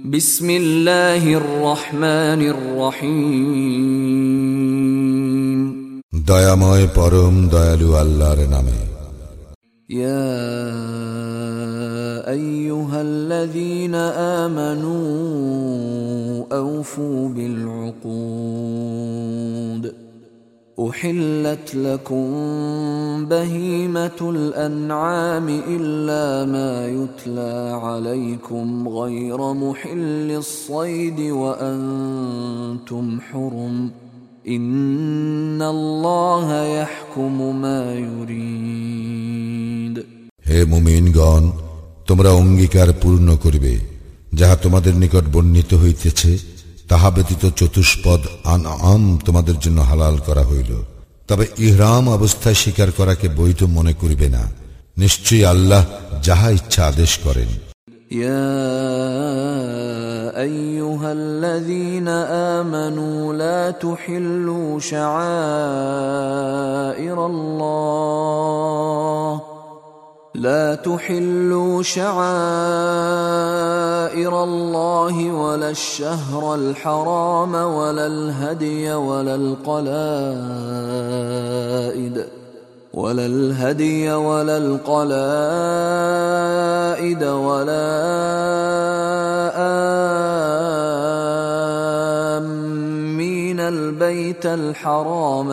বিসমিল্লাহির রহমানির রহিম। দয়াময় পরম দয়ালু আল্লাহর নামে। ইয়া আইয়ুহাল্লাযীনা আমানু আওফু বিল উকুদ أحلت لكم بهيمة الأنعام إلا ما يتلى عليكم غير محل الصيد وأنتم حرم إن الله يحكم ما يريد। হে মুমিনগণ, তোমরা অঙ্গীকার পূর্ণ করিবে যাহা তোমাদের নিকট বর্ণিত হইতেছে, তাহা ব্যতীত চতুষ্পদ আনআম তোমাদের জন্য হালাল করা হইল। তবে ইহরাম অবস্থায় শিকার করাকে বৈধ মনে করিবে না। নিশ্চয়ই আল্লাহ যাহা ইচ্ছা আদেশ করেন। ইয়া আইয়ুহাল্লাযীনা আমানু লা তুহিল্লু শাআইরাল্লাহ لا تحلوا شعائر الله ولا الشهر الحرام ولا الهدي ولا القلائد ولا آمين البيت الحرام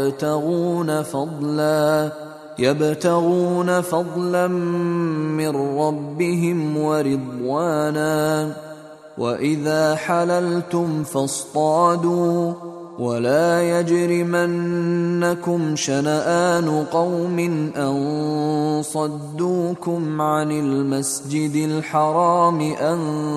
يبتغون فضلا من ربهم ورضوانا وإذا حللتم فاصطادوا ولا يجرمنكم شنآن قوم أن صدوكم عن المسجد الحرام أن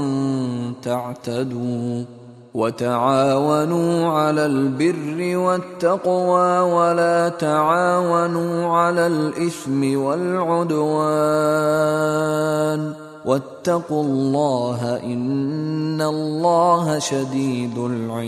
تعتدوا وتعاونوا على البر والتقوى ولا تعاونوا على الإثم والعدوان واتقوا الله إن الله شديد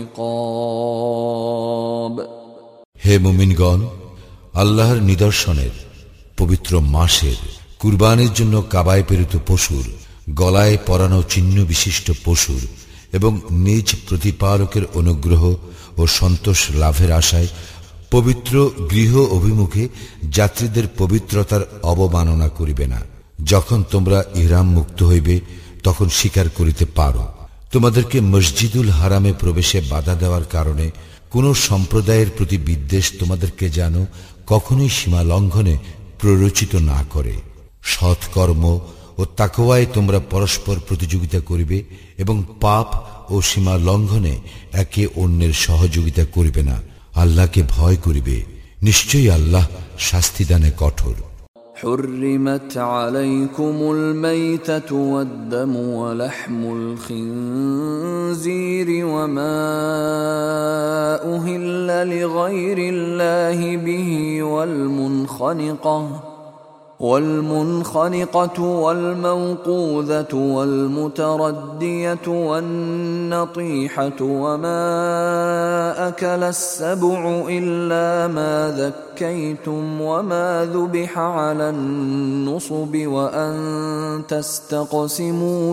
العقاب। হে মুমিনগণ, আল্লাহর নিদর্শনের পবিত্র মাসের কুরবানির জন্য কাবায় প্রেরিত পশুর, গলায় পরানো চিহ্ন বিশিষ্ট পশুর এবং নিজ প্রতিপালকের অনুগ্রহ ও সন্তোষ লাভের আশায় পবিত্র গৃহ অভিমুখে যাত্রীদের পবিত্রতার অবমাননা করিবে না। যখন তোমরা ইহরাম মুক্ত হইবে তখন শিকার করিতে পারো। তোমাদেরকে মসজিদুল হারামে প্রবেশে বাধা দেওয়ার কারণে কোন সম্প্রদায়ের প্রতি বিদ্বেষ তোমাদেরকে যেন কখনোই সীমা লঙ্ঘনে প্ররোচিত না করে। সৎকর্ম ও তাকওয়ায় তোমরা পরস্পর প্রতিযোগিতা করিবে এবং পাপ ও সীমা লঙ্ঘনে একে অন্যের সহযোগিতা করিবে না। আল্লাহকে ভয় করিবে, নিশ্চয়ই আল্লাহ শাস্তিদানে কঠোর। حرمت عليكم الميتة والدم ولحم الخنزير وما أهل لغير الله به والمنخنقة والموقوذة والمتردية والنطيحة وما أكل السبع إلا ما ذكيتم وما ذبح على النصب وأن تستقسموا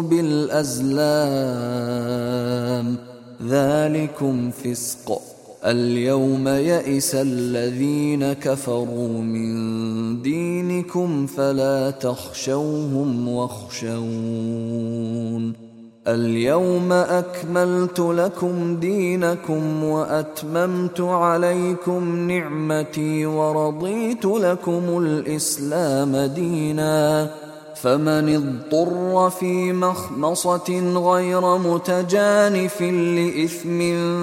بالأزلام ذلكم فسق اليوم يئس الذين كفروا من دينكم فلا تخشوهم واخشون اليوم أكملت لكم دينكم وأتممت عليكم نعمتي ورضيت لكم الإسلام دينا فمن اضطر في مخمصة غير متجانف لإثم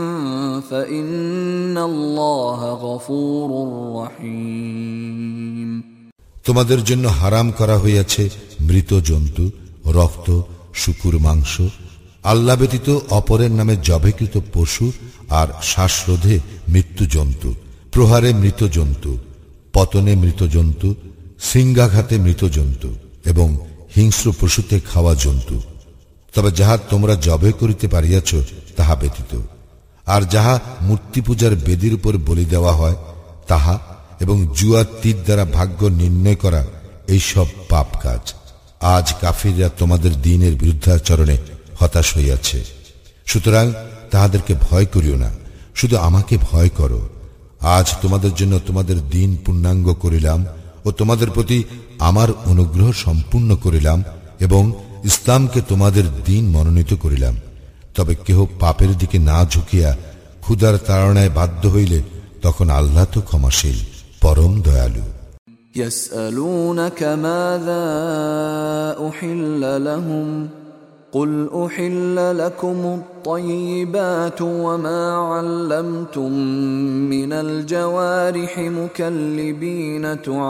فإن الله غفور رحيم। তোমাদের জন্য হারাম করা হইয়াছে মৃত জন্তু, রক্ত, শুকুর মাংস, আল্লাহ ব্যতীত অপরের নামে জবেকৃত পশু আর শ্বাসরোধে মৃত্যু জন্তু, প্রহারে মৃত জন্তু, পতনে মৃত জন্তু, সিংহাঘাতে মৃত জন্তু এবং হিংস্র পশুতে খাওয়া জন্তু। তবে যাহা তোমরা জবে করিতে পারিয়াছ তাহা ব্যতীত, আর যাহা মূর্তি পূজার বেদির উপর বলি দেওয়া হয় তাহা এবং জুয়া তীর দ্বারা ভাগ্য নির্ণয় করা এইসব পাপ কাজ। আজ কাফিররা তোমাদের দ্বীনের বিরুদ্ধাচরণে হতাশ হইয়াছে। সুতরাং তাহাদেরকে ভয় করিও না, শুধু আমাকে ভয় করো। আজ তোমাদের জন্য তোমাদের দিন পূর্ণাঙ্গ করিলাম ও তোমাদের প্রতি আমার অনুগ্রহ সম্পূর্ণ করিলাম এবং ইসলামকে তোমাদের দিন মনোনীত করিলাম। তবে কেহ পাপের দিকে না ঝুঁকিয়া ক্ষুধার তাড়নায় বাধ্য হইলে তখন আল্লাহ তো ক্ষমাশীল, পরম দয়ালু। يسألونك ماذا أحل لهم قل أحل لكم الطيبات وما علمتم من الجوارح مكلبين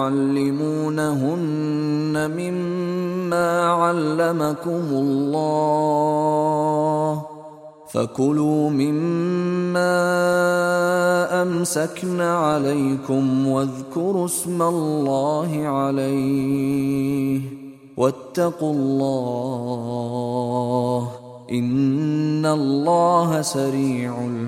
تعلمونهن مما علمكم الله فكلوا مما أمسكن عليكم واذكروا اسم الله عليه واتقوا الله إن الله سريع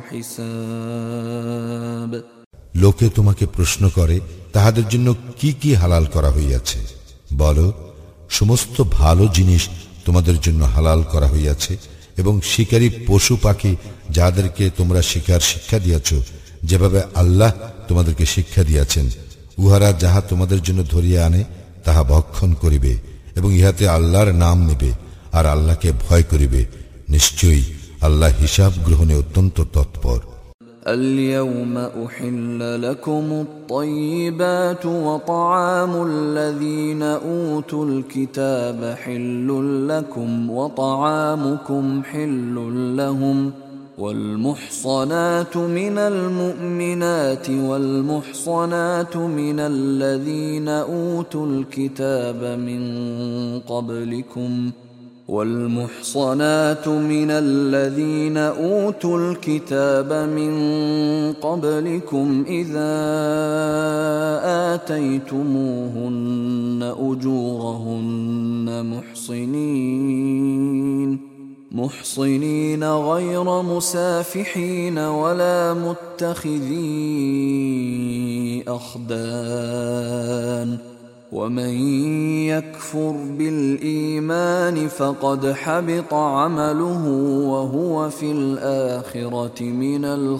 الحساب। লোকে তোমাকে প্রশ্ন করে তাহাদের জন্য কি কি হালাল করা হইয়াছে। বলো, সমস্ত ভালো জিনিস তোমাদের জন্য হালাল করা হইয়াছে এবং শিকারী পশু পাখি যাদেরকে তোমরা শিকার শিক্ষা দিয়াছ, যেভাবে আল্লাহ তোমাদেরকে শিক্ষা দিয়াছেন, উহারা যাহা তোমাদের জন্য ধরিয়া আনে তাহা ভক্ষণ করিবে এবং ইহাতে আল্লাহর নাম নেবে আর আল্লাহকে ভয় করিবে। নিশ্চয়ই আল্লাহ হিসাব গ্রহণে অত্যন্ত তৎপর। اليوم أحل لكم الطيبات وطعام الذين أوتوا الكتاب حل لكم وطعامكم حل لهم والمحصنات من المؤمنات والمحصنات من الذين أوتوا الكتاب من قبلكم إذا آتيتموهن أجورهن محصنين غير مسافحين ولا متخذي أخدان ومن يكفر بالإيمان فقد حبط عمله وهو في الآخرة من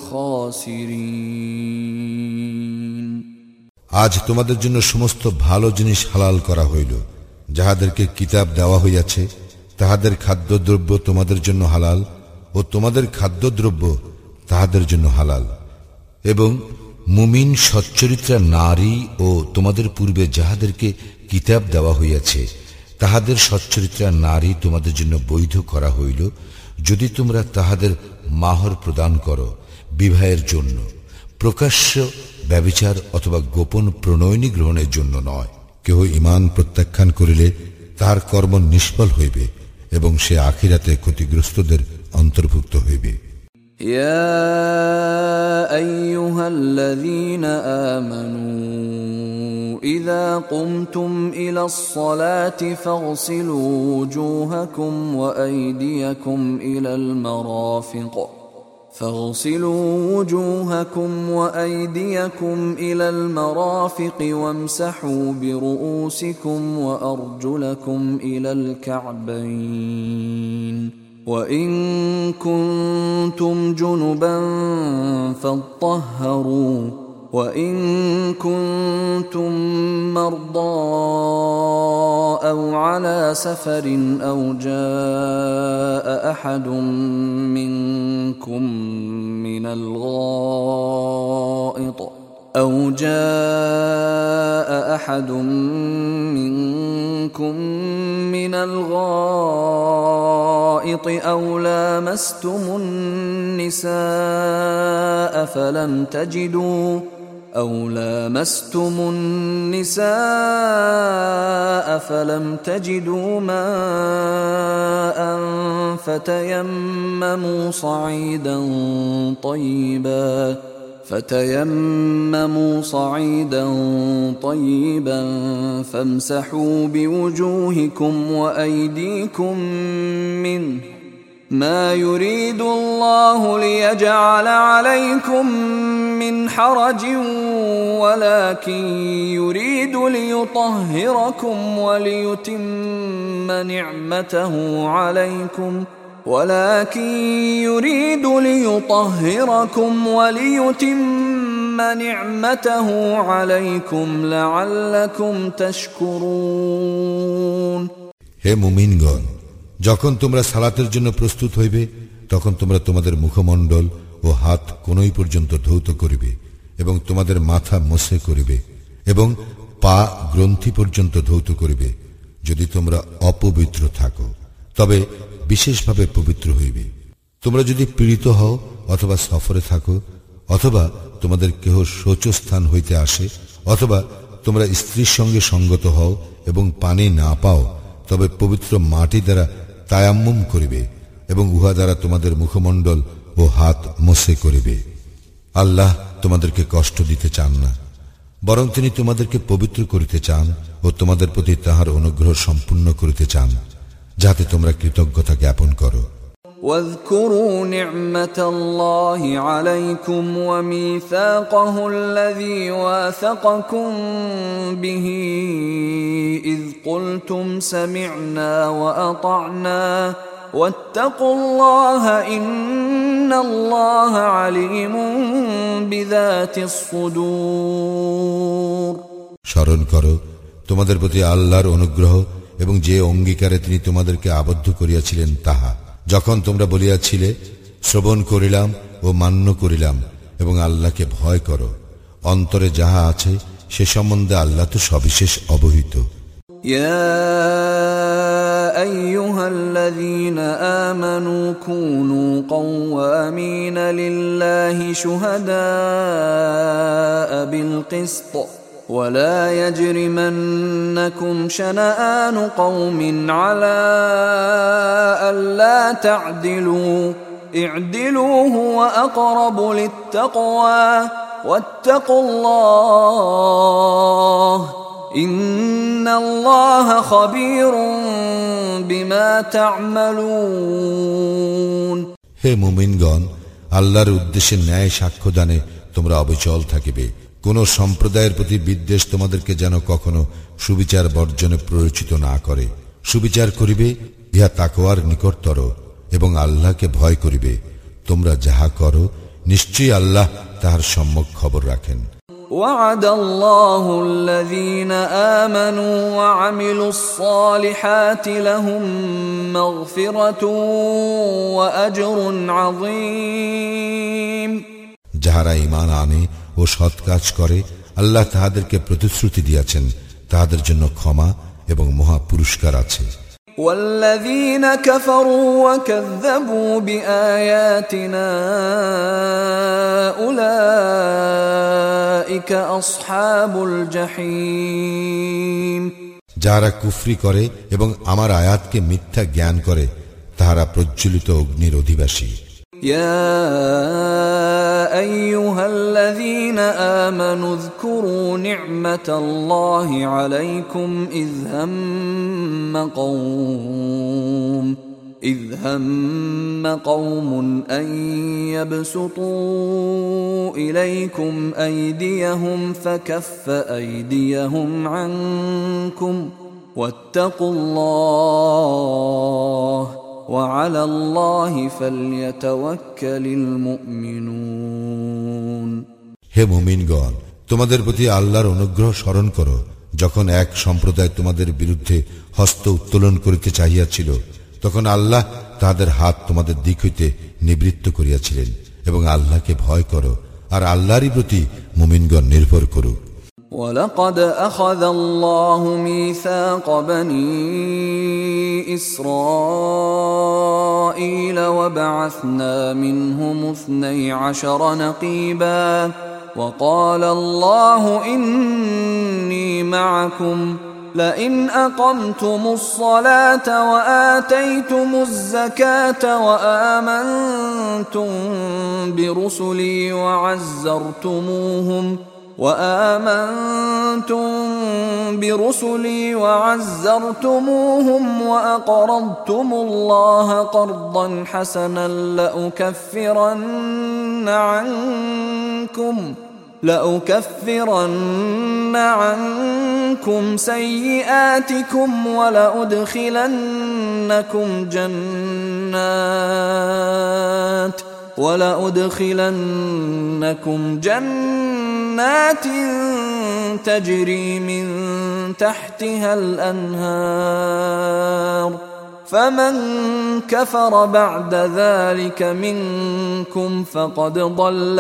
الخاسرين। আজ তোমাদের জন্য সমস্ত ভালো জিনিস হালাল করা হইল। যাহাদেরকে কিতাব দেওয়া হইয়াছে তাহাদের খাদ্যদ্রব্য তোমাদের জন্য হালাল ও তোমাদের খাদ্যদ্রব্য তাহাদের জন্য হালাল। এবং মুমিন সচ্চরিত্রা নারী ও তোমাদের পূর্বে যাহাদেরকে কিতাব দেওয়া হইয়াছে তাহাদের সচ্চরিত্রা নারী তোমাদের জন্য বৈধ করা হইল, যদি তোমরা তাহাদের মাহর প্রদান করো বিবাহের জন্য, প্রকাশ্য ব্যভিচার অথবা গোপন প্রণয়নী গ্রহণের জন্য নয়। কেহ ঈমান প্রত্যাখ্যান করিলে তাহার কর্ম নিষ্ফল হইবে এবং সে আখিরাতে ক্ষতিগ্রস্তদের অন্তর্ভুক্ত হইবে। يا أيها الذين آمنوا إذا قمتم إلى الصلاة فاغسلوا وجوهكم وأيديكم إلى المرافق وامسحوا برؤوسكم وأرجلكم إلى الكعبين وإن كنتم جنبا فاطهروا وإن كنتم مرضى أو على سفر أو جاء أحد منكم من الغائط أو لامستم النساء فلم تجدوا ماء فتيمموا صعيدا طيبا فامسحوا بوجوهكم وأيديكم منه ما يريد الله ليجعل عليكم من حرج ولكن يريد ليطهركم وليتم نعمته عليكم ولكن يريد ليطهركم وليتم نعمته عليكم لعلكم تشكرون হে মুমিনগণ, যখন তোমরা সালাতের জন্য প্রস্তুত হইবে তখন তোমরা তোমাদের মুখমণ্ডল ও হাত কোনই পর্যন্ত ধৌত করিবে এবং তোমাদের মাথা মোছে করিবে এবং পা গ্রন্থি পর্যন্ত ধৌত করিবে। যদি তোমরা অপবিত্র থাকো তবে বিশেষভাবে পবিত্র হইবে। তোমরা যদি পীড়িত হও অথবা সফরে থাকো অথবা তোমাদের কেহ শৌচস্থান হইতে আসে অথবা তোমরা স্ত্রীর সঙ্গে সঙ্গত হও এবং পানি না পাও, তবে পবিত্র মাটি দ্বারা তায়াম্মুম করিবে এবং উহা দ্বারা তোমাদের মুখমণ্ডল ও হাত মোছে করিবে। আল্লাহ তোমাদেরকে কষ্ট দিতে চান না, বরং তিনি তোমাদেরকে পবিত্র করিতে চান ও তোমাদের প্রতি তাহার অনুগ্রহ সম্পূর্ণ করিতে চান, যাতে তোমরা কৃতজ্ঞতা জ্ঞাপন করো। واذكروا نعمة الله عليكم وميثاقه الذي واثقكم به إذ قلتم سمعنا وأطعنا واتقوا الله إن الله عليم بذات الصدور স্মরণ করো তোমাদের প্রতি আল্লাহর অনুগ্রহ এবং যে অঙ্গীকারে তিনি তোমাদেরকে আবদ্ধ করিয়াছিলেন তাহা, যখন তোমরা বলিয়াছিলে শ্রবণ করিলাম ও মান্য করিলাম এবং আল্লাহকে ভয় করো। অন্তরে যাহা আছে সে সম্বন্ধে আল্লাহ তো সবিশেষ অবহিত। ইয়া আইয়ুহাল্লাযীনা আমানু কুনু কওয়ামিনা লিল্লাহি শুহাদাআ বিল কিসত ولا يجرمنكم شنآن قوم على ألا تعدلوا اعدلوا هو أقرب للتقوى واتقوا الله إن الله خبير بما تعملون হে মুমিনগণ, আল্লাহর উদ্দেশ্যে ন্যায় সাক্ষ্যদানে তোমরা অবিচল থাকিবে। কোন সম্প্রদায়ের প্রতি বিদ্বেষ তোমাদেরকে যেন কখনো সুবিচার বর্জনে প্ররোচিত না করে। সুবিচার করিবে ইহা তাকওয়ার নিকটতর এবং আল্লাহকে ভয় করিবে। তোমরা যাহা করো নিশ্চয়ই আল্লাহ তাহার সম্যক খবর রাখেন। وعد الله الذين آمنوا وعملوا الصالحات لهم مغفرة وأجر عظيم যাহারা ঈমান আনে ও সৎ কাজ করে আল্লাহ তাহাদেরকে প্রতিশ্রুতি দিয়াছেন, তাহাদের জন্য ক্ষমা এবং মহা পুরস্কার আছে। والذين كفروا وكذبوا بآياتنا أولئك أصحاب الجحيم যারা কুফরি করে এবং আমার আয়াতকে মিথ্যা জ্ঞান করে তাহারা প্রজ্বলিত অগ্নির অধিবাসী। يا أيها الذين آمنوا اذكروا نعمة الله عليكم إذ هم قوم أن يبسطوا إليكم أيديهم فكف أيديهم عنكم واتقوا الله وعلى الله فليتوكل المؤمنون হে মুমিনগণ, তোমাদের প্রতি আল্লাহর অনুগ্রহ স্মরণ করো, যখন এক সম্প্রদায় তোমাদের বিরুদ্ধে হস্ত উত্তোলন করিতে চাহিয়াছিল, তখন আল্লাহ তাহাদের হাত তোমাদের দিক হইতে নিবৃত্ত করিয়াছিলেন এবং আল্লাহকে ভয় করো আর আল্লাহরই প্রতি মুমিনগণ নির্ভর করো। ولقد أخذ الله ميثاق بني إسرائيل وبعثنا منهم 12 نقيبا وقال الله إني معكم لئن أقمتم الصلاة وآتيتم الزكاة وآمنتم برسلي وعزرتموهم وأقرضتم الله قرضا حسنا لأكفرن عنكم سيئاتكم ولأدخلنكم جنات ولأدخلنكم جنات تجري من تحتها الأنهار فمن كفر بعد ذلك منكم فقد ضل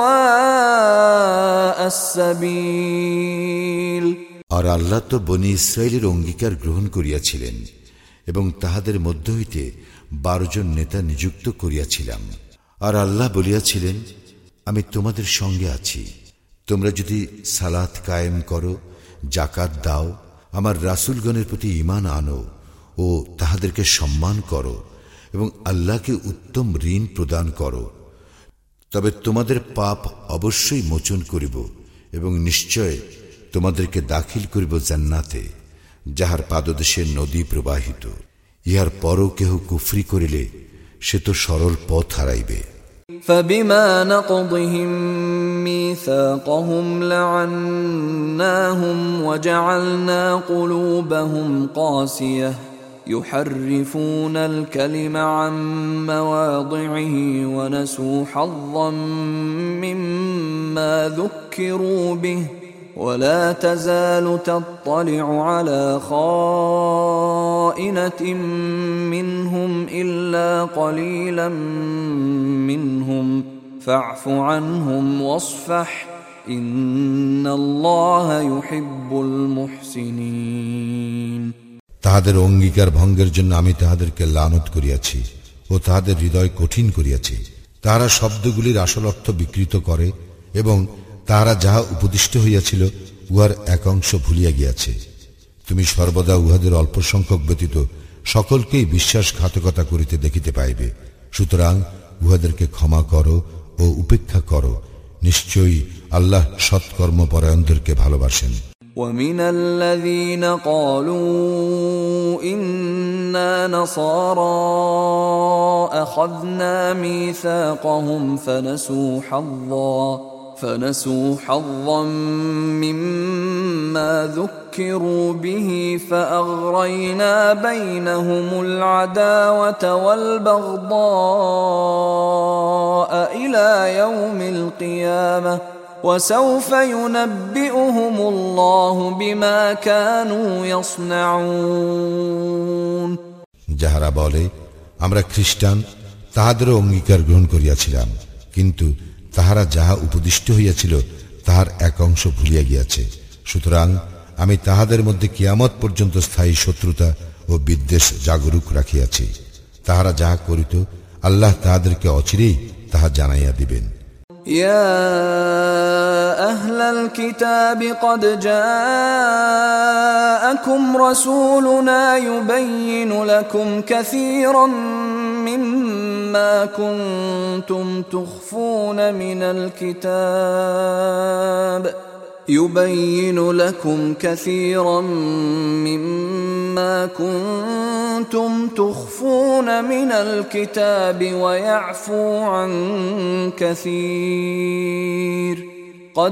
سواء السبيل আর আল্লাহ তো বনি ইসরায়েলের অঙ্গীকার গ্রহণ করিয়াছিলেন এবং তাহাদের মধ্য হইতে 12 জন নেতা নিযুক্ত করিয়াছিলাম। আর আল্লাহ বলিয়াছিলেন, আমি তোমাদের সঙ্গে আছি, তোমরা যদি সালাত কায়েম করো, যাকাত দাও, আমার রাসূলগণের প্রতি ঈমান আনো ও তাহাদেরকে সম্মান করো এবং আল্লাহকে উত্তম ঋণ প্রদান করো, তবে তোমাদের পাপ অবশ্যই মোচন করিব এবং নিশ্চয় তোমাদেরকে দাখিল করিব জান্নাতে, যাহার পাদদেশে নদী প্রবাহিত। ইহার পরও কেহ কুফরি করিলে সে তো সরল পথ হারাইবে। فبما نقضهم ميثاقهم لعناهم وجعلنا قلوبهم قاسية يحرفون الكلم عن مواضعه ونسوا حظا مما ذكروا به ولا تزال تطلع على خائنة منهم إلا قليلا منهم فاعف عنهم واصفح إن الله يحب المحسنين তাহাদের অঙ্গীকার ভঙ্গের জন্য আমি তাহাদেরকে লানত করিয়াছি ও তাহাদের হৃদয় কঠিন করিয়াছি। তাহারা শব্দগুলির আসল অর্থ বিকৃত করে এবং তাহারা যাহা উপদিষ্ট হইয়াছিল উহার এক অংশ ভুলিয়া গিয়াছে। তুমি সর্বদা উহাদের অল্প সংখ্যক ব্যতীত সকলকেই বিশ্বাসঘাতকতা করিতে দেখিতে পাইবে। সুতরাং উহাদেরকে ক্ষমা করো ও উপেক্ষা করো, নিশ্চয়ই আল্লাহ সৎকর্মপরায়ণদেরকে ভালোবাসেন। ومن الذين قالوا إنا نصارى أخذنا ميثاقهم فنسوا حظا مما ذكروا به فأغرينا بينهم العداوة والبغضاء إلى يوم القيامة وسوف ينبئهم الله بما كانوا يصنعون যাহারা বলে আমরা খ্রিস্টান, তাহাদেরও অঙ্গীকার গ্রহণ করিয়াছিলাম, কিন্তু তাহারা যাহা উপদিষ্ট হইয়াছিল তাহার এক অংশ ভুলিয়া গিয়াছে। সুতরাং আমি তাহাদের মধ্যে কিয়ামত পর্যন্ত স্থায়ী শত্রুতা ও বিদ্বেষ জাগরুক রাখিয়াছি। তাহারা যাহা করিত আল্লাহ তাহাদেরকে অচিরেই তাহা জানাইয়া দিবেন। يا أهل الكتاب قد جاءكم رسولنا يبين لكم كثيرا مما كنتم تخفون من الكتاب ويعفو عن كثير قد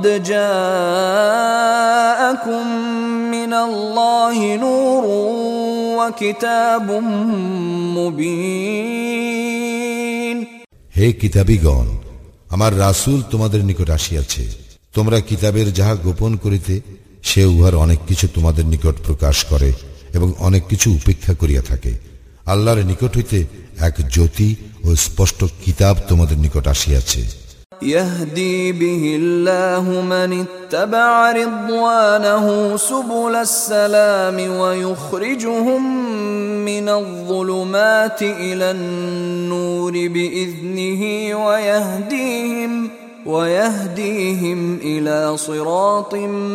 جاءكم من الله نور وكتاب مبين হে কিতাবীগণ, আমার রাসূল তোমাদের নিকট আসিয়াছে। তোমরা কিতাবের যাহা গোপন করিতে সে উহার অনেক কিছু তোমাদের নিকট প্রকাশ করে এবং অনেক কিছু উপেক্ষা করিয়া থাকে। আল্লাহর নিকট হইতে এক জ্যোতি ও স্পষ্ট কিতাব তোমাদের নিকট আসিয়াছে। يهدي به الله من اتبع رضوانه سبل السلام ويخرجهم من الظلمات إلى النور بإذنه ويهديهم إلى صراط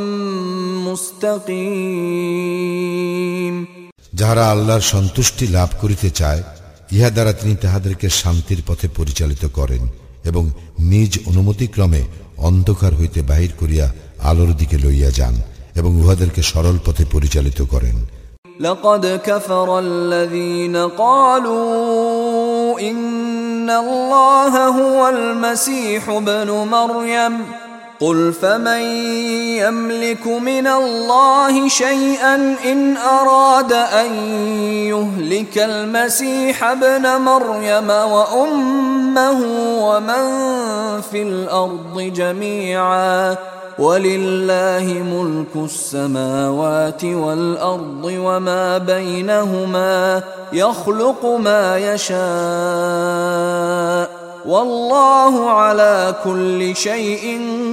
مستقيم যাহারা আল্লাহর সন্তুষ্টি লাভ করিতে চায়, ইহা দ্বারা তিনি তাহাদেরকে শান্তির পথে পরিচালিত করেন এবং নিজ অনুমতিক্রমে অন্ধকার হইতে বাহির করিয়া আলোর দিকে লইয়া যান এবং উহাদেরকে সরল পথে পরিচালিত করেন। لقد كفر الذين قالوا إن الله هو المسيح ابن مريم قل فمن يملك من الله شيئا إن أراد أن يهلك المسيح ابن مريم وأمه ومن في الأرض جميعا ولله ملك السماوات والأرض وما بينهما يخلق ما يشاء والله على كل شيء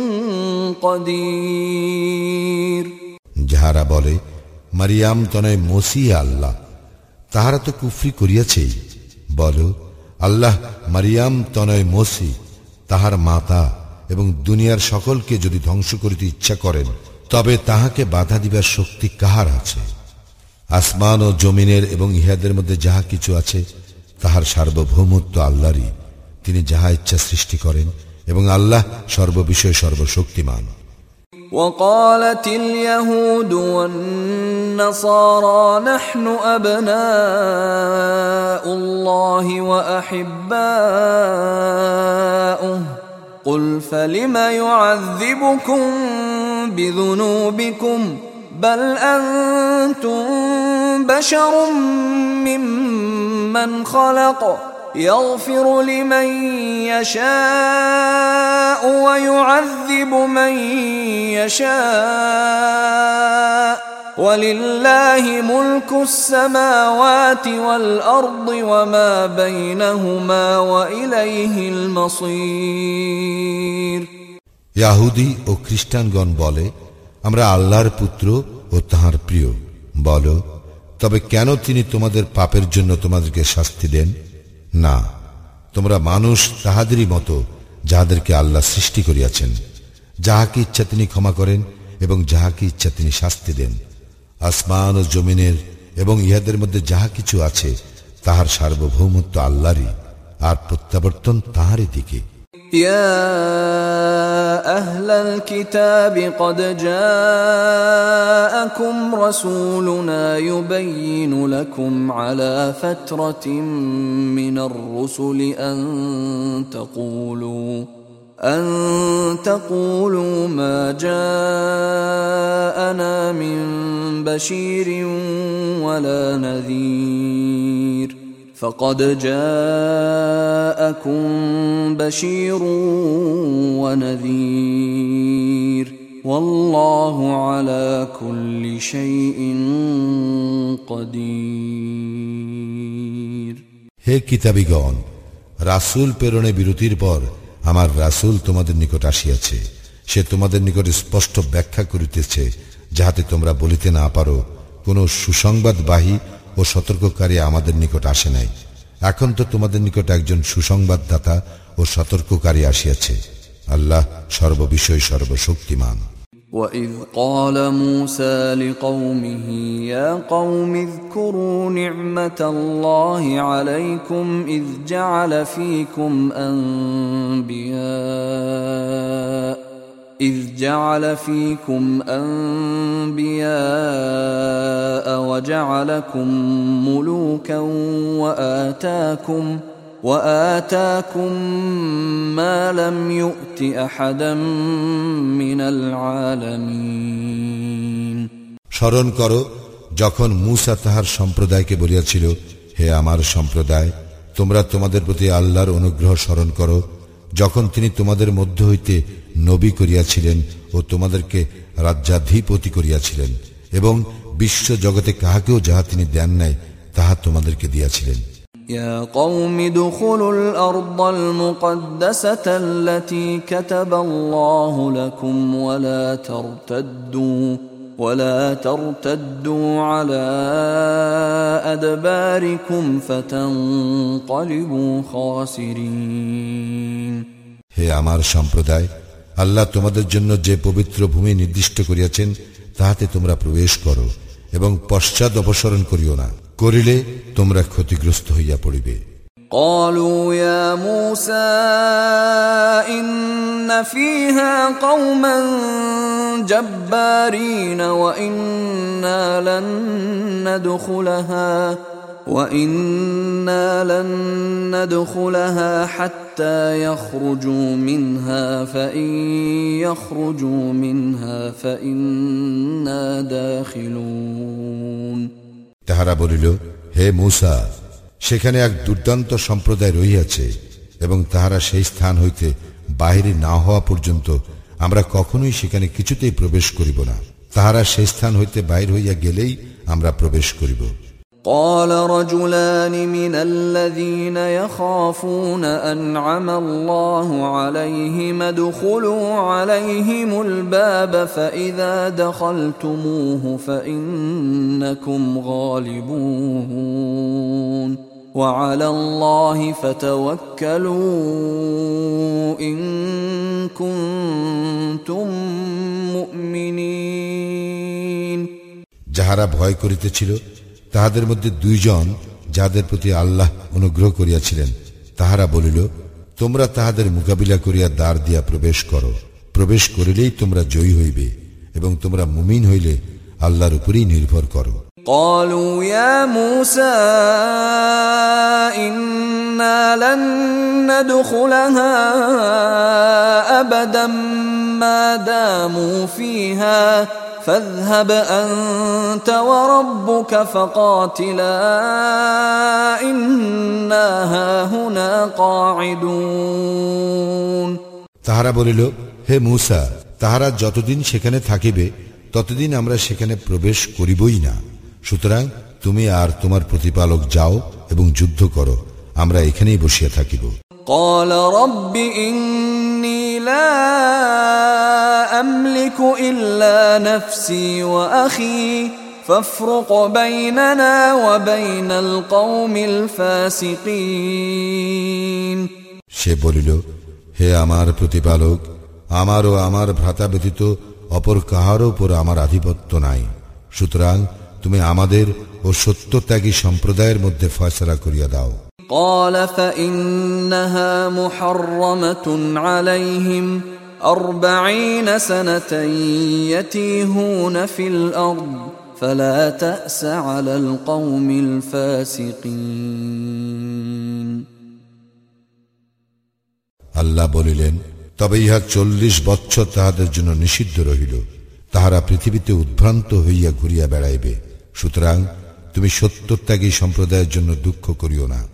قدير। যাহারা বলে মারিয়াম তনয় মসিহ আল্লাহ, তাহারা তো কুফরি করিয়াছেই। বলো, আল্লাহ মারিয়াম তনয় মসিহ তাহার মাতা এবং দুনিয়ার সকলকে যদি ধ্বংস করিতে ইচ্ছা করেন তবে তাহাকে বাধা দিবার শক্তি কাহার আছে? আসমান ও জমিনের এবং ইহাদের মধ্যে যাহা কিছু আছে তাহার সার্বভৌমত্ব আল্লাহরই। তিনি যাহা ইচ্ছা সৃষ্টি করেন এবং আল্লাহ সর্ববিষয়ে সর্বশক্তিমান। وقالت اليهود والنصارى نحن أبناء الله وأحباؤه قل فلم يعذبكم بذنوبكم بل أنتم بشر ممن خلق يغفر لمن يشاء ويعذب من يشاء ولله ملك السماوات والأرض وما بينهما وإليه المصير। ইয়াহুদী ও খ্রিস্টানগণ বলে আমরা আল্লাহর পুত্র ও তাহার প্রিয়। বলো, তবে কেন তিনি তোমাদের পাপের জন্য তোমাদেরকে শাস্তি দেন? না, তোমরা মানুষ তাহাদেরই মতো যাহাদেরকে আল্লাহ সৃষ্টি করিয়াছেন। যাহাকে ইচ্ছা তিনি ক্ষমা করেন এবং যাহাকে ইচ্ছা তিনি শাস্তি দেন। আসমান ও জমিনের এবং ইহাদের মধ্যে যাহা কিছু আছে তাহার সার্বভৌমত্ব আল্লাহরই, আর প্রত্যাবর্তন তাহারই দিকে। يا أهل الكتاب قد جاءكم رسولنا يبين لكم على فترة من الرسل أن تقولوا ما جاءنا من بشير ولا نذير فقد جاءكم بشير ونذير والله على كل شيء قدير। হে কিতাবীগণ, রাসূল প্রেরণে বিরতির পর আমার রাসূল তোমাদের নিকট আসিয়াছে। সে তোমাদের নিকট স্পষ্ট ব্যাখ্যা করিতেছে, যাহাতে তোমরা বলিতে না পারো কোন সুসংবাদবাহী ও সতর্ককারী আমাদের নিকট আসে নাই। এখন তো তোমাদের নিকট একজন সুসংবাদদাতা ও সতর্ককারী আসিয়াছে। আল্লাহ সর্ববিষয়ে সর্বশক্তিমান। وَإِذْ قَالَ مُوسَى لِقَوْمِهِ يَا قَوْمِ اذْكُرُوا نِعْمَةَ اللَّهِ عَلَيْكُمْ إِذْ جَعَلَ فِيكُمْ أَنْبِيَاءَ وَجَعَلَكُمْ مُلُوكًا وآتاكم ما لم يؤت أحدا من العالمين। স্মরণ করো যখন মূসা তাহার সম্প্রদায়কে বলিয়াছিল, হে আমার সম্প্রদায়, তোমরা তোমাদের প্রতি আল্লাহর অনুগ্রহ স্মরণ করো, যখন তিনি তোমাদের মধ্য হইতে নবী করিয়াছিলেন ও তোমাদেরকে রাজ্যাধিপতি করিয়াছিলেন এবং বিশ্ব জগতে কাহাকেও যাহা তিনি দেন নাই তাহা তোমাদেরকে দিয়াছিলেন। يا قوم ادخلوا الأرض المقدسة التي كتب الله لكم ولا ترتدوا على أدباركم فتنقلبوا خاسرين। হে আমার সম্প্রদায়, আল্লাহ তোমাদের জন্য যে পবিত্র ভূমি নির্দিষ্ট করিয়াছেন তাহাতে তোমরা প্রবেশ করো এবং পশ্চাৎ অপসরণ করিও না, করিলে তোমরা ক্ষতিগ্রস্ত হইয়া পড়িবে। قالوا يا موسى إن فيها قوما جبارين وإنا لن ندخلها وإنا لن ندخلها حتى يخرجوا منها فإن يخرجوا منها فإنا داخلون তাহারা বলিল, হে মূসা, সেখানে এক দুর্দান্ত সম্প্রদায় রহিয়াছে এবং তাহারা সেই স্থান হইতে বাহিরে না হওয়া পর্যন্ত আমরা কখনোই সেখানে কিছুতেই প্রবেশ করিব না। তাহারা সেই স্থান হইতে বাহির হইয়া গেলেই আমরা প্রবেশ করিব। قال رجلان من الذين يخافون أنعم الله عليهم ادخلوا عليهم الباب فإذا دخلتموه فإنكم غالبون وعلى الله فتوكلوا إن كنتم مؤمنين যাহারা ভয় করিতেছিল তাহাদের মধ্যে দুইজন যাদের প্রতি আল্লাহ অনুগ্রহ করিয়াছিলেন, তাহারা বলিল, তোমরা তাহাদের মোকাবিলা করিয়া দ্বার দিয়া প্রবেশ করো। প্রবেশ করিলেই তোমরা জয়ী হইবে এবং তোমরা মুমিন হইলে আল্লাহর উপরেই নির্ভর করো। قالوا يا موسى إنا لن ندخلها أبدا ما داموا فيها فاذهب أنت وربك فقاتلا إنا هاهنا قاعدون তাহারা বলিল, হে মূসা, তাহারা যতদিন সেখানে থাকিবে ততদিন আমরা সেখানে প্রবেশ করিবই না। সুতরাং তুমি আর তোমার প্রতিপালক যাও এবং যুদ্ধ করো, আমরা এখানেই বসিয়া থাকিব। قال رب إني لا أملك إلا نفسي وأخي فافرق بيننا وبين القوم الفاسقين সে বলিল, হে আমার প্রতিপালক, আমার ও আমার ভ্রাতা ব্যতীত অপর কাহারও উপর আমার আধিপত্য নাই। সুতরাং তুমি আমাদের ও সত্যত্যাগী সম্প্রদায়ের মধ্যে ফয়সালা করিয়া দাও। قال فإنها محرمة عليهم 40 سنة يتيهون في الأرض فلا تأس على القوم الفاسقين আল্লাহ বলিলেন, তবে ইহা 40 বৎসর তাহাদের জন্য নিষিদ্ধ রহিল। তাহারা পৃথিবীতে উদ্ভ্রান্ত হইয়া ঘুরিয়া বেড়াইবে। সুতরাং তুমি সত্যত্যাগী সম্প্রদায়ের জন্য দুঃখ করিও না।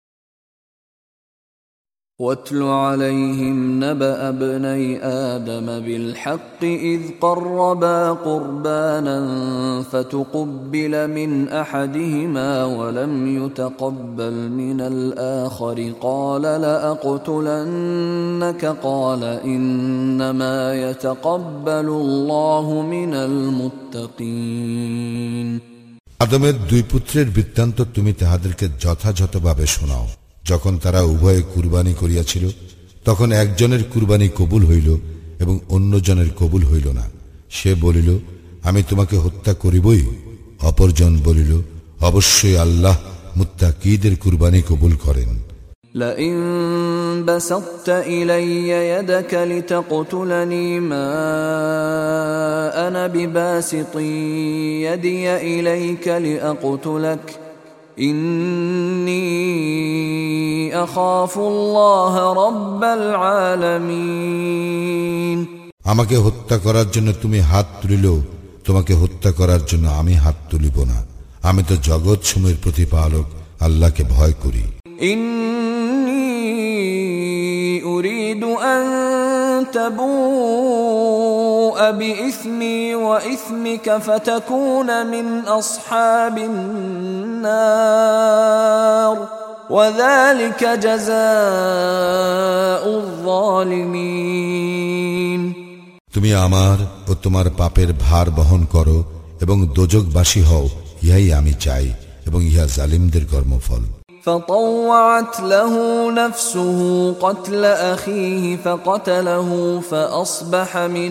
واتل عليهم نبأ ابني آدم بالحق إذ قربا قربانا فتقبل من أحدهما ولم يتقبل من الآخر قال لأقتلنك قال إنما يتقبل الله من المتقين আদমের দুই পুত্রের বৃত্তান্ত তুমি তাহাদেরকে যথাযথভাবে শোনাও। যখন তারা উভয়ে কুরবানি করিয়াছিল তখন একজনের কুরবানি কবুল হইল এবং অন্যজনের কবুল হইল না। সে বলিল, আমি তোমাকে হত্যা করিবই। অপরজন বলিল, অবশ্যই আল্লাহ মুত্তাকীদের কুরবানি কবুল করেন। لئن بسطت إلي يدك لتقتلني ما أنا بباسط يدي إليك لأقتلك إني أخاف الله رب العالمين আমাকে হত্যা করার জন্য তুমি হাত তুলিলেও তোমাকে হত্যা করার জন্য আমি হাত তুলিব না। আমি তো জগৎ সমূহের প্রতিপালক আল্লাহকে ভয় করি। أريد أن تبوء بإثمي وإثمك فتكون من أصحاب النار وذلك جزاء الظالمين তুমি আমার ও তোমার পাপের ভার বহন করো এবং দোজখবাসী হও, ইহাই আমি চাই এবং ইহা জালিমদের কর্মফল। فطوعت له نفسه قتل أخيه فقتله فأصبح من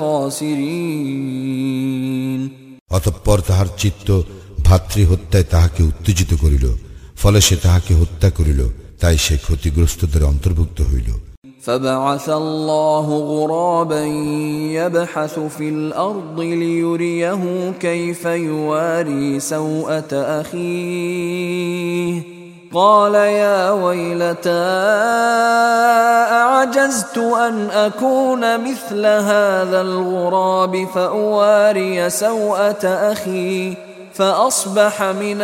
الخاسرين অতঃপর তাহার চিত্ত ভাতৃ হত্যায় তাহাকে উত্তেজিত করিল, ফলে সে তাহাকে হত্যা করিল, তাই সে ক্ষতিগ্রস্তদের অন্তর্ভুক্ত হইল। فبعث الله غرابا يبحث في الأرض ليريه كيف يواري سوءة أخيه قال يا ويلتى أعجزت أن أكون مثل هذا الغراب فأواري سوءة أخي فأصبح من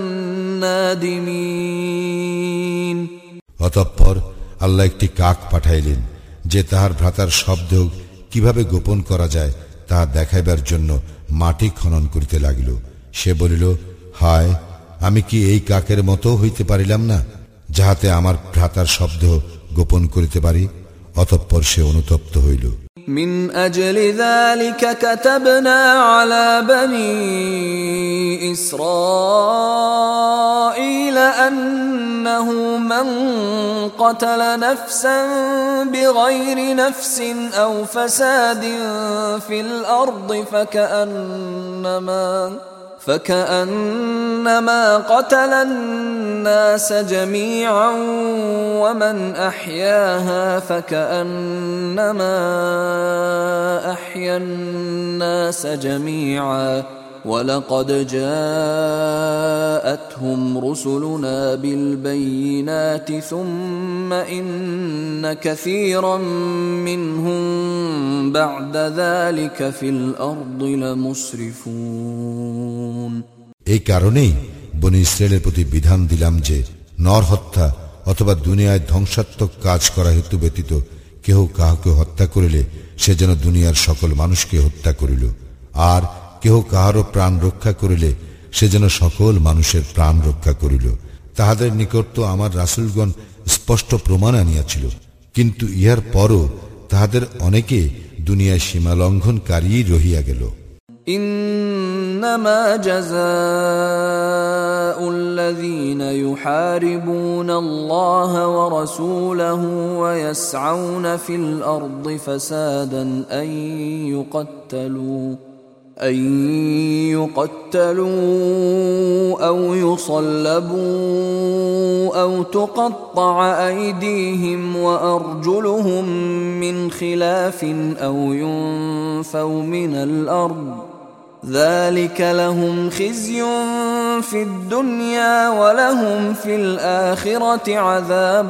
النادمين অতঃপর আল্লাহ একটি কাক পাঠাইলেন যে তাহার ভ্রাতার শব্দ কিভাবে গোপন করা যায় তা দেখাইবার জন্য মাটি খনন করিতে লাগিল। সে বলিল, হায়, আমি কি এই কাকের মতো হইতে পারিলাম না, যাহাতে আমার ভ্রাতার শব্দ গোপন করিতে পারি? অতঃপর সে অনুতপ্ত হইল। من أجل ذلك كتبنا على بني إسرائيل أنه من قتل نفسا بغير نفس أو فساد في الأرض فكأنما قتل الناس جميعا ومن أحياها فكأنما أحيا الناس جميعا ولقد جاءتهم رسلنا بالبينات ثم إن كثيرا منهم بعد ذلك في الأرض لمسرفون এই কারণেই বনী ইসরায়েলের প্রতি বিধান দিলাম যে নর হত্যা অথবা দুনিয়ায় ধ্বংসাত্মক কাজ করা হেতু ব্যতীত কেহ কাহাকে হত্যা করিলে সে যেন দুনিয়ার সকল মানুষকে হত্যা করিল, আর কেহ কাহারও প্রাণ রক্ষা করিলে সে যেন সকল মানুষের প্রাণ রক্ষা করিল। তাহাদের নিকট তো আমার রাসূলগণ স্পষ্ট প্রমাণ আনিয়াছিল, কিন্তু ইহার পরও তাহাদের অনেকে দুনিয়ায় সীমা লঙ্ঘনকারী রহিয়া গেল। إنما جزاء الذين يحاربون الله ورسوله ويسعون في الأرض فسادا أن يقتلوا أو يصلبوا أو تقطع أيديهم وأرجلهم من خلاف أو ينفوا من الأرض ذلك لهم خزي في الدنيا ولهم في الآخرة عذاب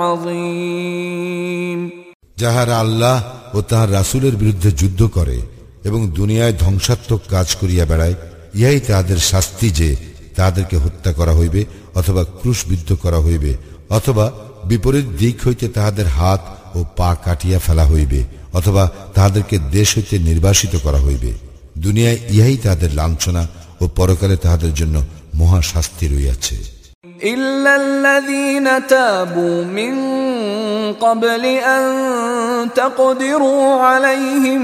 عظيم যাহারা আল্লাহ ও তাহার রাসূলের বিরুদ্ধে যুদ্ধ করে এবং দুনিয়ায় ধ্বংসাত্মক কাজ করিয়া বেড়ায়, ইহাই তাহাদের শাস্তি যে তাহাদেরকে হত্যা করা হইবে অথবা ক্রুশবিদ্ধ করা হইবে অথবা বিপরীত দিক হইতে তাহাদের হাত ও পা কাটিয়া ফেলা হইবে অথবা তাহাদেরকে দেশ হইতে নির্বাসিত করা হইবে। দুনিয়ায় ইহাই তাহাদের লাঞ্ছনা ও পরকালে তাহাদের জন্য মহা শাস্তি রইয়াছে। إلا الذين تابوا من قبل أن تقدروا عليهم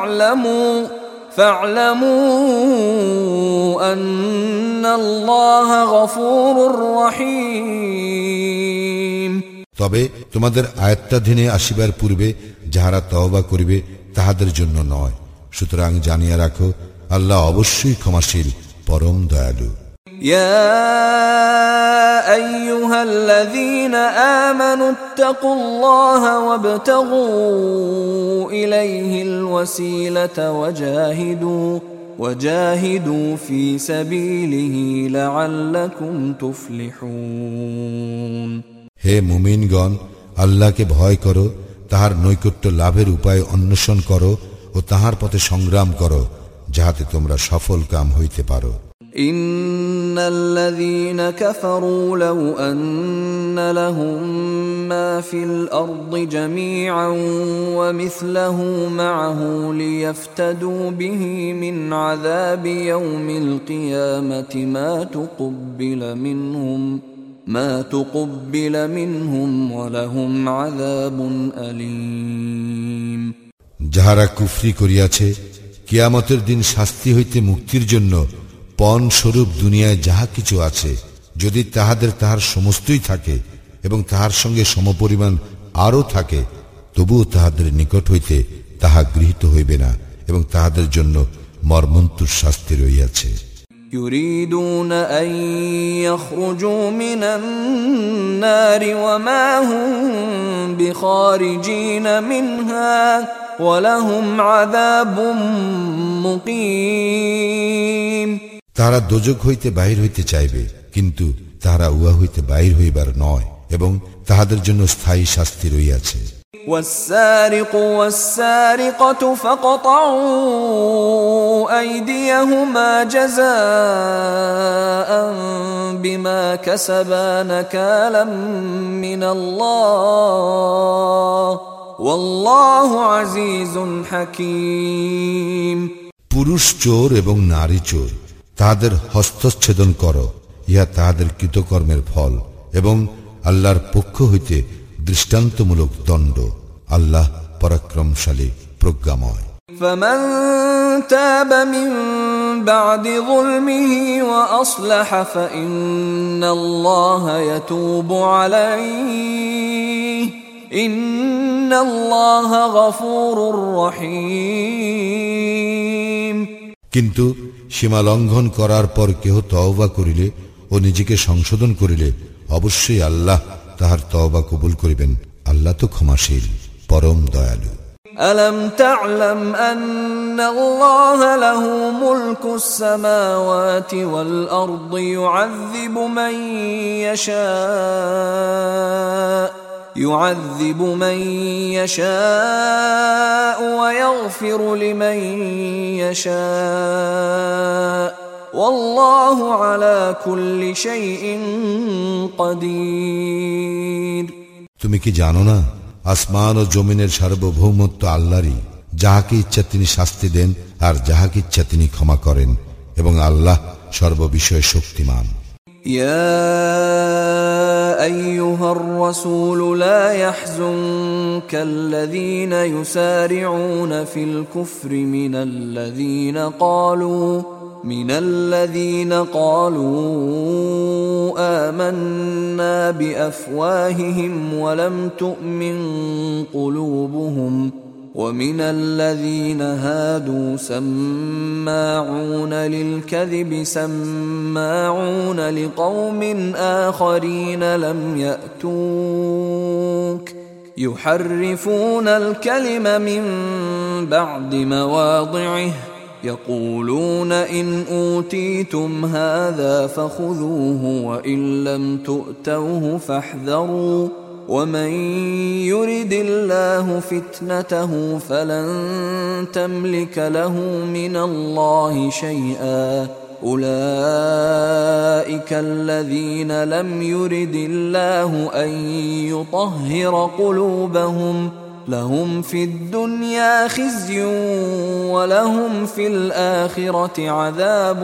فاعلموا أن الله غفور رحيم তবে তোমাদের আয়াত্তাধীনে আসিবার পূর্বে যাহারা তওবা করিবে তাহাদের জন্য নয়। সুতরাং জানিয়া রাখো, আল্লাহ অবশ্যই ক্ষমাশীল, পরম দয়ালু। يا أيها الذين آمنوا اتقوا الله وابتغوا إليه الوسيلة وجاهدوا في سبيله لعلكم تفلحون হে মুমিনগণ, আল্লাহকে ভয় করো, তাহার নৈকট্য লাভের উপায় অন্বেষণ করো ও তাহার পথে সংগ্রাম করো, যাহাতে তোমরা সফল কাম হইতে পারো। إن الذين كفروا لو أن لهم ما في الأرض جميعا ومثله معه ليفتدوا به من عذاب يوم القيامة ما تقبل منهم ولهم عذاب أليم যাহারা কুফরি করিয়াছে, কিয়ামতের দিন শাস্তি হইতে মুক্তির জন্য পণ স্বরূপ দুনিয়ায় যাহা কিছু আছে, যদি তাহাদের তাহার সমস্তই থাকে এবং তাহার সঙ্গে সমপরিমাণ আরও থাকে, তবুও তাহাদের নিকট হইতে তাহা গৃহীত হইবে না এবং তাহাদের জন্য মর্মন্তুর শাস্তি রহিয়াছে। يريدون أن يخرجوا من النار وما هم خارجين منها ولهم عذاب مقيم তারা দোজখ হইতে বাহির হইতে চাইবে, কিন্তু তাহারা উহা হইতে বাহির হইবার নয়, এবং তাহাদের জন্য স্থায়ী শাস্তি রইয়াছে। والسارق والسارقة فاقطعوا أيديهما جزاء بما كسبا نكالا من الله والله عزيز حكيم পুরুষ চোর এবং নারী চোর, তাহাদের হস্তচ্ছেদন কর, ইহা তাহাদের কৃতকর্মের ফল, এবং আল্লাহর পক্ষ হইতে দৃষ্টান্তমূলক দণ্ড। আল্লাহ পরাক্রমশালী, প্রজ্ঞাময়। فمن تاب من بعد ظلمه وأصلح فإن الله يتوب عليه إن الله غفور رحيم কিন্তু সীমা লঙ্ঘন করার পর কেহ তওবা করিলে ও নিজেকে সংশোধন করিলে অবশ্যই আল্লাহ তাহার তওবা কবুল করিবেন। আল্লাহ তো ক্ষমাশীল, পরম দয়ালু। ألم تعلم أن الله له ملك السماوات والأرض يعذب من يشاء ويغفر لمن يشاء والله على كل شيء قدير তুমি কি জানো না, আসমান ও জমিনের সার্বভৌমত্ব আল্লাহরই। যাহাকে ইচ্ছা তিনি শাস্তি দেন, আর যাহাকে ইচ্ছা তিনি ক্ষমা করেন, এবং আল্লাহ সর্ববিষয়ে শক্তিমান। يا أيها الرسول لا يحزنك الذين يسارعون في الكفر من الذين قالوا آمنا بأفواههم ولم تؤمن قلوبهم ومن الذين هادوا سماعون للكذب سماعون لقوم آخرين لم يأتوك يحرفون الكلم من بعد مواضعه يقولون إن أوتيتم هذا فخذوه وإن لم تؤتوه فاحذروا ومن يرد الله فتنته فلن تملك له من الله شيئا أولئك الذين لم يرد الله أن يطهر قلوبهم لهم في الدنيا خزي ولهم في الآخرة عذاب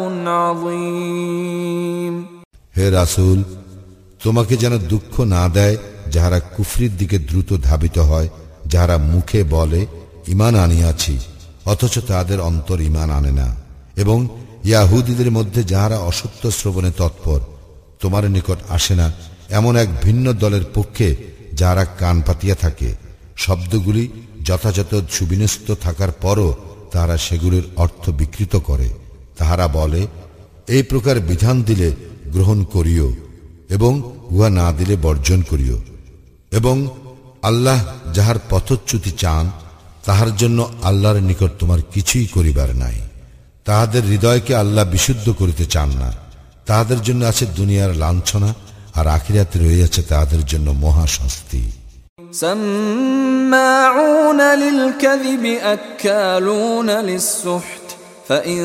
عظيم হে রাসূল, তোমাকে যেন দুঃখ না দেয় যাহারা কুফরির দিকে দ্রুত ধাবিত হয়, যাহারা মুখে বলে ঈমান আনিয়াছি, অথচ তাদের অন্তর ঈমান আনে না, এবং ইয়াহুদীদের মধ্যে যাহারা অসত্য শ্রবণে তৎপর। তোমার নিকট আসে না এমন এক ভিন্ন দলের পক্ষে যাহারা কান পাতিয়া থাকে। শব্দগুলি যথাযথ সুবিন্যস্ত থাকার পরও তাহারা সেগুলির অর্থ বিকৃত করে। তাহারা বলে, এই প্রকার বিধান দিলে গ্রহণ করিও, এবং উহা না দিলে বর্জন করিও, এবং আল্লাহ যাহার পথচ্যুতি চান তাহার জন্য আল্লাহর নিকট তোমার কিছুই করিবার নাই। তাহাদের হৃদয়কে আল্লাহ বিশুদ্ধ করিতে চান না। তাহাদের জন্য আছে দুনিয়ার লাঞ্ছনা, আর আখিরাতে রয়েছে তাহাদের জন্য মহা শাস্তি। سماعون للكذب أكالون للسحت فإن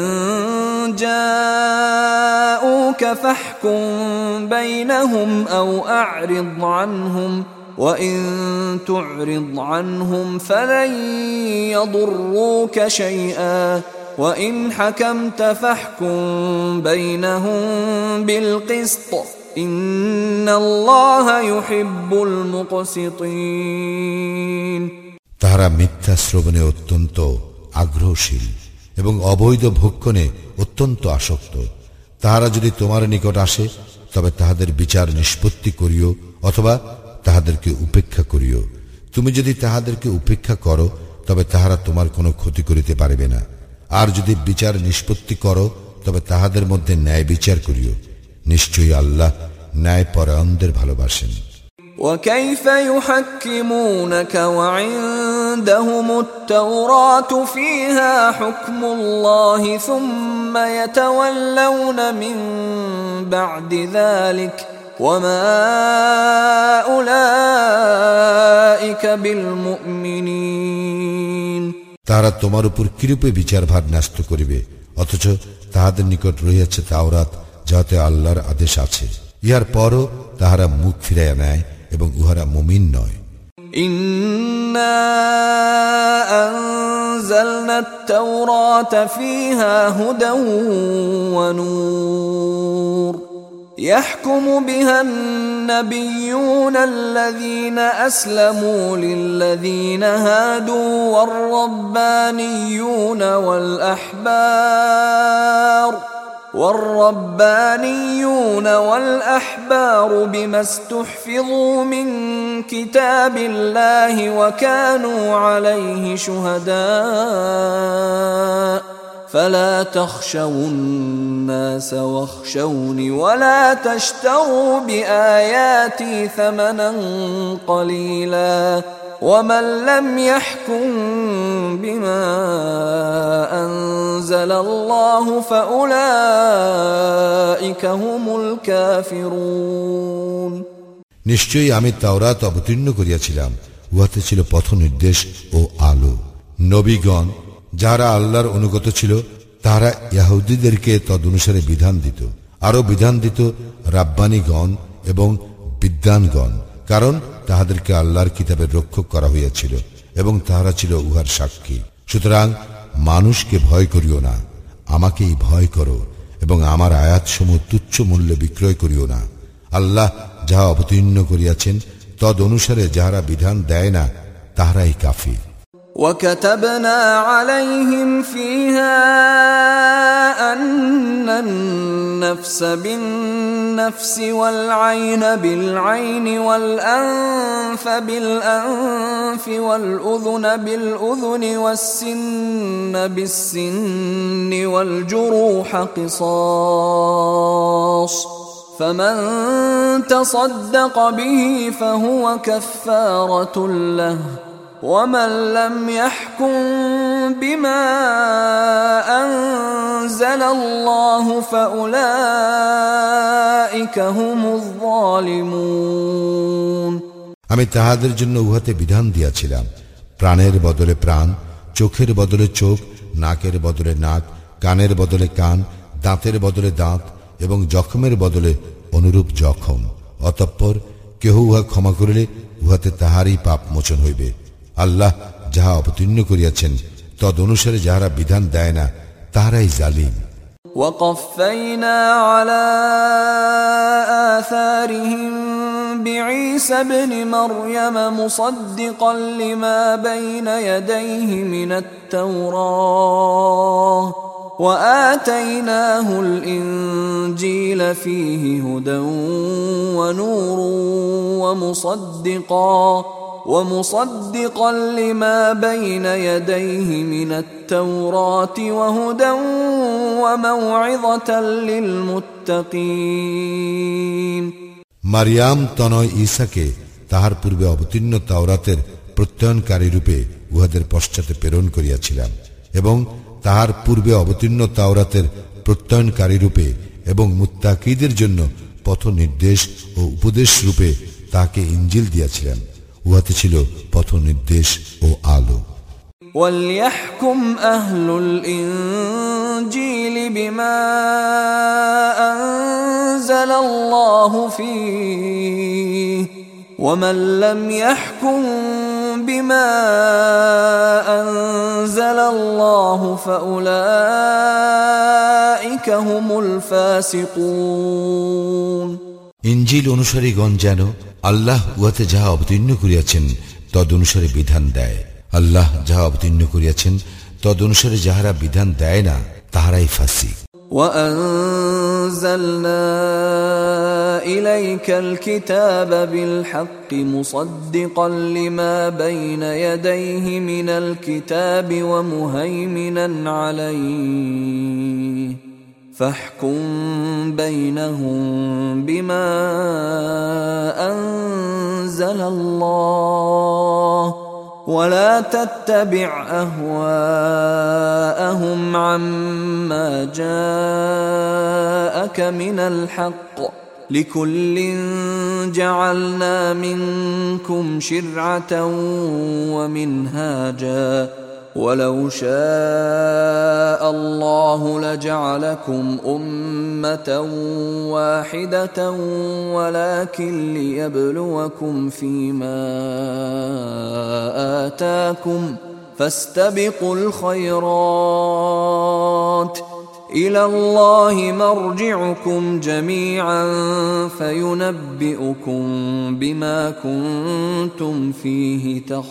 جاءوك فاحكم بينهم أو أعرض عنهم وإن تعرض عنهم فلن يضروك شيئا وإن حكمت فاحكم بينهم بالقسط إن الله يحب المقسطين তাহারা মিথ্যা শ্রবণে অত্যন্ত আগ্রহশীল এবং অবৈধ ভক্ষণে অত্যন্ত আসক্ত। তাহারা যদি তোমার নিকট আসে তবে তাহাদের বিচার নিষ্পত্তি করিও, অথবা তাহাদেরকে উপেক্ষা করিও। তুমি যদি তাহাদেরকে উপেক্ষা করো তবে তাহারা তোমার কোনো ক্ষতি করিতে পারিবে না, আর যদি বিচার নিষ্পত্তি করো তবে তাহাদের মধ্যে ন্যায় বিচার করিও। নিশ্চয়ই আল্লাহ ন্যায় পরায়ণদের ভালোবাসেন। وكيف يحكمونك وعندهم التوراة فيها حكم الله ثم يتولون من بعد ذلك وما أولئك بالمؤمنين তারা তোমার উপর কিরূপে বিচারভার ন্যস্ত করিবে, অথচ তাহাদের নিকট রহিয়াছে তাওরাত, যাতে আল্লাহর আদেশ আছে। ইহার পরও তাহারা মুখ ফিরাইয়া নেয় এবং উহারা মুমিন নয়। ইন্না আনজালনা আত-তাওরাতা ফীহা হুদান ওয়া নূর يحكم بها النبيون الذين أسلموا للذين هادوا والربانيون والأحبار بما استحفظوا من كتاب الله وكانوا عليه شهداء فلا تخشوا الناس واخشوني ولا تشتروا بآياتي ثمنا قليلا ومن لم يحكم بما أنزل الله فأولئك هم الكافرون নিশ্চয়ই আমি তাওরাত অবতীর্ণ করিয়াছিলাম, উহাতে ছিল পথ নির্দেশ ও আলো। নবীগণ যারা আল্লাহর অনুগত ছিল তারা ইহুদীদেরকে তদনুসারে বিধান দিত, আরো বিধান দিত রাব্বানীগণ এবং বিদ্বানগণ, কারণ তাহাদেরকে আল্লাহর কিতাবের রক্ষক করা হইয়াছিল এবং তাহারা ছিল উহার সাক্ষী। সুতরাং মানুষকে ভয় করিও না, আমাকেই ভয় করো এবং আমার আয়াতসমূহ তুচ্ছ মূল্যে বিক্রয় করিও না। আল্লাহ যাহা অবতীর্ণ করিয়াছেন তদ অনুসারে যাহারা বিধান দেয় না তাহারাই কাফির। وكتبنا عليهم فيها أن النفس بالنفس والعين بالعين والأنف بالأنف والأذن بالأذن والسن بالسن والجروح قصاص فمن تصدق به فهو كفارة له ومن لم يحكم بما أنزل الله فأولئك هم الظالمون আমি তাহাদের জন্য উহাতে বিধান দিয়াছিলাম, প্রাণের বদলে প্রাণ, চোখের বদলে চোখ, নাকের বদলে নাক, কানের বদলে কান, দাঁতের বদলে দাঁত এবং জখমের বদলে অনুরূপ জখম। অতঃপর কেহ উহা ক্ষমা করিলে উহাতে তাহারই পাপ মোচন হইবে। আল্লাহ যাহা অবতীর্ণ করিয়াছেন তদ অনুসারে যাহারা বিধান দেয় না তাহারাই জালিম। وقفينا على آثارهم بعيسى ابن مريم مصدقا لما بين يديه من التوراة وآتيناه الإنجيل فيه هدى ونور ومصدقا لما بين يديه من التوراة وهدى وموعظة للمتقين মারিয়াম তনয় ঈসাকে তাহার পূর্বে অবতীর্ণ তাওরাতের প্রত্যয়নকারী রূপে উহাদের পশ্চাতে প্রেরণ করিয়াছিলাম এবং তাহার পূর্বে অবতীর্ণ তাওরাতের প্রত্যয়নকারী রূপে এবং মুত্তাকীদের জন্য পথ নির্দেশ ও উপদেশ রূপে তাকে ইনজিল দিয়াছিলেন। উহাতে ছিল পথ নির্দেশ ও আলো। وَلْيَحْكُمْ أَهْلُ الْإِنْجِيلِ بِمَا أَنزَلَ اللَّهُ فِيهِ وَمَنْ لَمْ يَحْكُمْ بِمَا أَنزَلَ اللَّهُ فَأُولَئِكَ هُمُ الْفَاسِقُونَ ইনজিল অনুসারীগণ যেন আল্লাহ উহাতে যাহা অবতীর্ণ করিয়াছেন তদ অনুসারে বিধান দেয়। আল্লাহ যাহা অবতীর্ণ করিয়াছেন তদ অনুসারে যাহারা বিধান দেয় না তাহারাই ফাসিক। وَأَنزَلْنَا إِلَيْكَ الْكِتَابَ بِالْحَقِّ مُصَدِّقًا لِمَا بَيْنَ يَدَيْهِ مِنَ الْكِتَابِ وَمُهَيْمِنًا عَلَيْهِ فاحكم بينهم بما أنزل أنزل الله ولا تتبع أهواءهم عما جاءك من الحق لكل جعلنا منكم شرعة ومنهاجا ولو شاء الله لجعلكم أمة واحدة ولكن ليبلوكم فيما آتاكم فاستبقوا الخيرات إلى الله مرجعكم جميعا فينبئكم بما كنتم فيه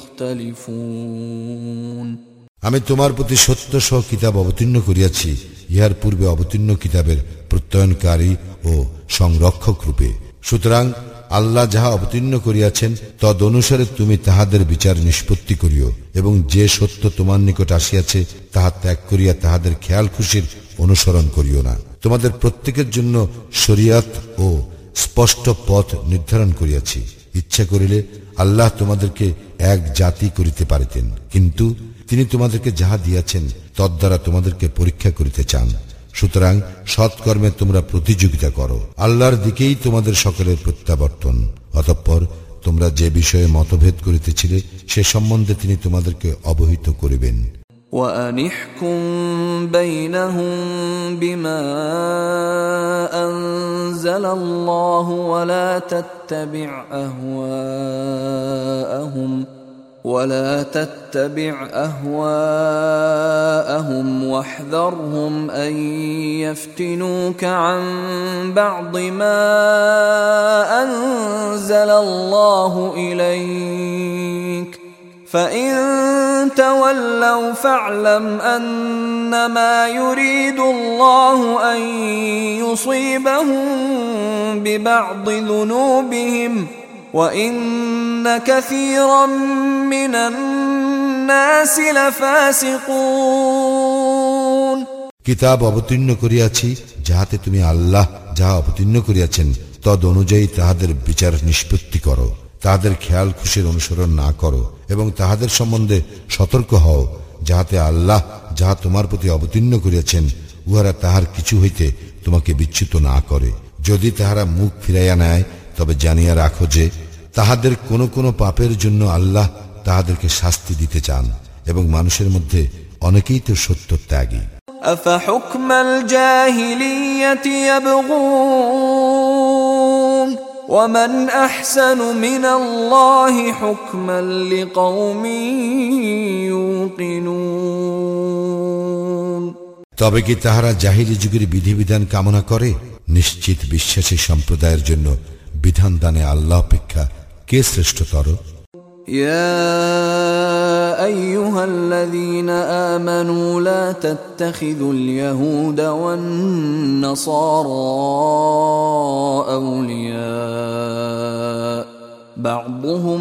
تختلفون আমি তোমার প্রতি সত্য সহ কিতাব অবতীর্ণ করিয়াছি ইহার পূর্বে অবতীর্ণ কিতাবের প্রত্যয়নকারী ও সংরক্ষক রূপে। সুতরাং আল্লাহ যাহা অবতীর্ণ করিয়াছেন তদ অনুসারে তুমি তাহাদের বিচার নিষ্পত্তি করিও এবং যে সত্য তোমার নিকট আসিয়াছে তাহা ত্যাগ করিয়া তাহাদের খেয়াল খুশির অনুসরণ করিও না। তোমাদের প্রত্যেকের জন্য শরিয়াত ও স্পষ্ট পথ নির্ধারণ করিয়াছি। ইচ্ছা করিলে আল্লাহ তোমাদেরকে এক জাতি করিতে পারিতেন, কিন্তু তিনি তোমাদেরকে যাহা দিয়াছেন তদ্বারা তোমাদেরকে পরীক্ষা করিতে চান। সুতরাং সৎকর্মে তোমরা প্রতিযোগিতা করো। আল্লাহর দিকেই তোমাদের সকলের প্রত্যাবর্তন। অতঃপর তোমরা যে বিষয়ে মতভেদ করিতেছিলে সে সম্বন্ধে তিনি তোমাদেরকে অবহিত করিবেন। وأنحكم بينهم بما أنزل الله ولا تتبع أهواءهم واحذرهم أن يفتنوك عن بعض ما أنزل الله إليك فإن تولوا فاعلم أنما يريد الله أن يصيبهم ببعض ذنوبهم وإن كثيرا من الناس لفاسقون কিতাব অবতীর্ণ করিয়াছি যাহাতে তুমি আল্লাহ যাহা অবতীর্ণ করিয়াছেন তদ অনুযায়ী তাহাদের বিচার নিষ্পত্তি করো, তাহাদের খেয়াল খুশির অনুসরণ না করো এবং তাহাদের সম্বন্ধে সতর্ক হও, যাহাতে আল্লাহ যাহা তোমার প্রতি অবতীর্ণ করিয়াছেন উহারা তাহার কিছু হইতে তোমাকে বিচ্যুত না করে। যদি তাহারা মুখ ফিরাইয়া নেয় তবে জানিয়া রাখো যে তাহাদের কোন কোন পাপের জন্য আল্লাহ তাহাদেরকে শাস্তি দিতে চান এবং মানুষের মধ্যে অনেকেই তো সত্য ত্যাগী। أفحكم الجاهلية يبغون ومن أحسن من الله حكما لقوم يوقنون তবে কি তাহারা জাহিলি যুগের বিধিবিধান কামনা করে? নিশ্চিত বিশ্বাসী সম্প্রদায়ের জন্য বিধান দানে আল্লাহ অপেক্ষা কে শ্রেষ্ঠতর? يا أيها الذين آمنوا لا تتخذوا اليهود والنصارى أولياء بعضهم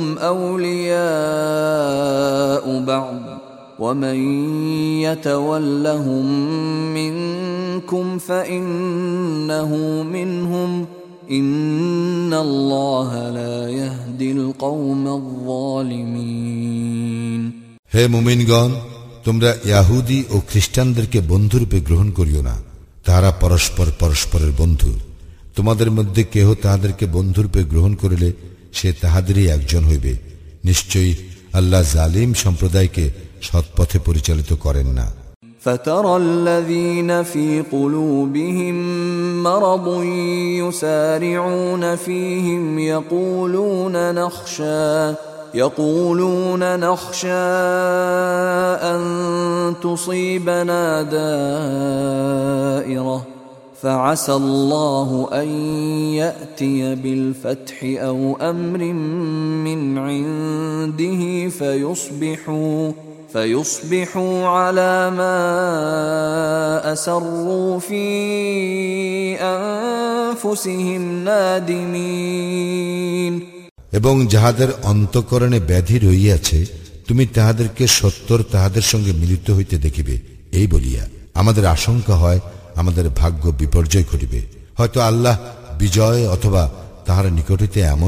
أولياء بعض ومن يتولهم منكم فإنه منهم إن الله لا يهدي القوم الظالمين হে মুমিনগণ, তোমরা ইহুদি ও খ্রিস্টানদেরকে বন্ধুরূপে গ্রহণ করিও না। তাহারা পরস্পর পরস্পরের বন্ধু। তোমাদের মধ্যে কেহ তাহাদেরকে বন্ধুরূপে গ্রহণ করিলে সে তাহাদেরই একজন হইবে। নিশ্চয়ই আল্লাহ জালিম সম্প্রদায়কে সৎপথে পরিচালিত করেন না। فترى الذين في قلوبهم مرض يسارعون فيهم يقولون نخشى أن تصيبنا دائرة فعسى الله أن يأتي بالفتح أو أمر من عنده فيصبحوا على ما أسروا في أنفسهم نادمين এবং যাহাদের অন্তঃকরণে ব্যাধি রহিয়াছে তুমি তাহাদেরকে সত্তর তাহাদের সঙ্গে মিলিত হইতে দেখিবে এই বলিয়া আমাদের আশঙ্কা হয় আমাদের ভাগ্য বিপর্যয় ঘটিবে। হয়তো আল্লাহ বিজয় অথবা তাহার নিকট হইতে এমন